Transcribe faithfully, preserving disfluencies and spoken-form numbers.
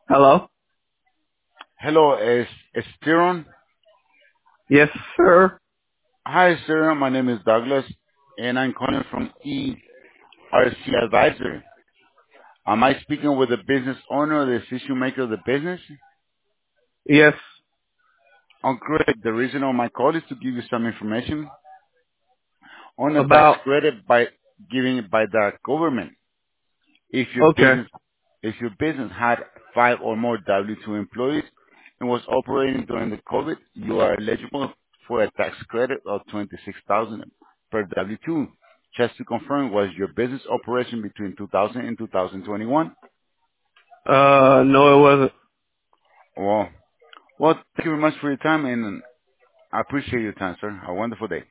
Hello? Hello, is is Styron? Yes, sir. Hi, Styron. My name is Douglas, and I'm calling from E R C Advisory. Am I speaking with the business owner, the decision maker of the business? Yes. Oh, great. The reason of my call is to give you some information on a tax About, credit by giving it by the government. If your okay. business if your business had five or more W two employees and was operating during the COVID, you are eligible for a tax credit of twenty-six thousand dollars per W two. Just to confirm, was your business operation between two thousand and two thousand twenty-one? Uh, no, it wasn't. Well, well, thank you very much for your time, and I appreciate your time, sir. Have a wonderful day.